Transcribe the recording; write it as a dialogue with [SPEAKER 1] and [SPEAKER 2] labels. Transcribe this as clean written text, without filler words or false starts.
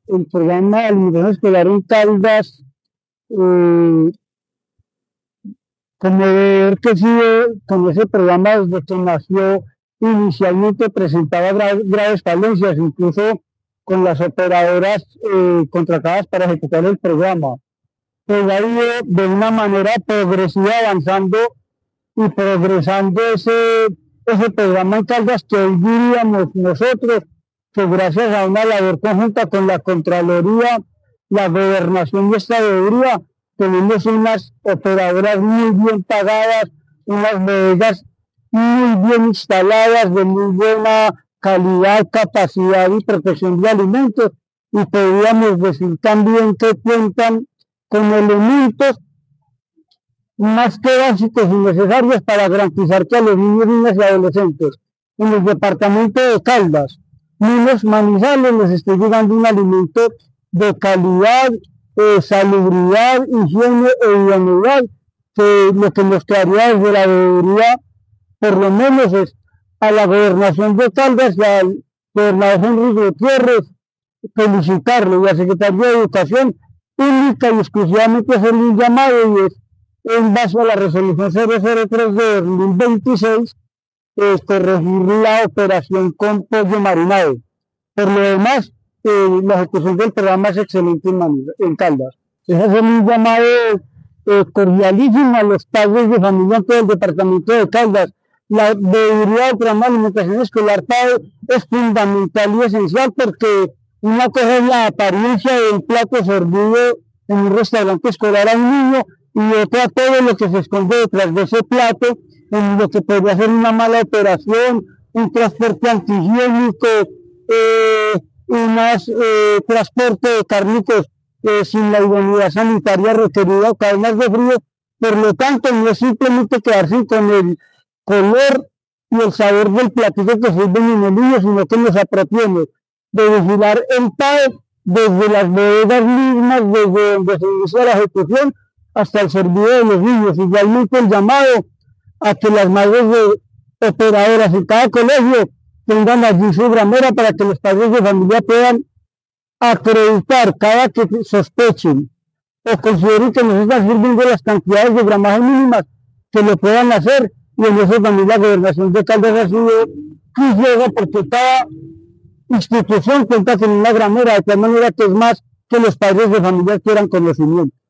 [SPEAKER 1] el programa de alimentación escolar en Caldas, como ver que sí, con ese programa desde que nació, inicialmente presentaba graves falencias, incluso con las operadoras contratadas para ejecutar el programa. Pero ha ido de una manera progresiva avanzando y progresando ese programa en Caldas, que hoy diríamos nosotros que gracias a una labor conjunta con la Contraloría, la Gobernación y Estadoría, tenemos unas operadoras muy bien pagadas, unas bodegas muy bien instaladas, de muy buena calidad, capacidad y protección de alimentos, y podríamos decir también que cuentan con elementos más que básicos y necesarios para garantizar que a los niños, niñas y adolescentes en el departamento de Caldas, Minas Manizales, les esté llegando un alimento de calidad, salubridad, higiene e idoneidad, que lo que nos quedaría desde la veeduría, por lo menos, es a la gobernación de Caldas y al gobernador Enrique Gutiérrez felicitarlo, y a la Secretaría de Educación única y exclusivamente hacerle un llamado, y es en base a la resolución 003 de 2026, corregir la operación con pollo marinado. Por lo demás, la ejecución del programa es excelente en Caldas. Es hacer un llamado cordialísimo a los padres de familia en todo el departamento de Caldas. La veeduría del programa de alimentación escolar PAE es fundamental y esencial, porque una cosa es la apariencia de un plato servido en un restaurante escolar a un niño, y otra todo lo que se esconde detrás de ese plato, en lo que podría ser una mala operación, un transporte antihigiénico, transporte de cárnicos sin la idoneidad sanitaria requerida, o cadenas de frío. Por lo tanto, no es simplemente quedarse con el color y el sabor del platillo que sirven en el niño, sino que nos apropiemos de vigilar el PAE desde las bodegas mismas, desde donde se inicia la ejecución, hasta el servicio de los niños. Igualmente el llamado a que las madres de operadoras en cada colegio tengan allí su gramera, para que los padres de familia puedan acreditar cada que sospechen o consideren que no se están sirviendo las cantidades de gramaje mínimas, que lo puedan hacer. Y en eso también la gobernación de Caldas ha sido juiciosa, porque cada institución cuenta con una gramera, de tal manera que es más que los padres de familia quieran conocimiento.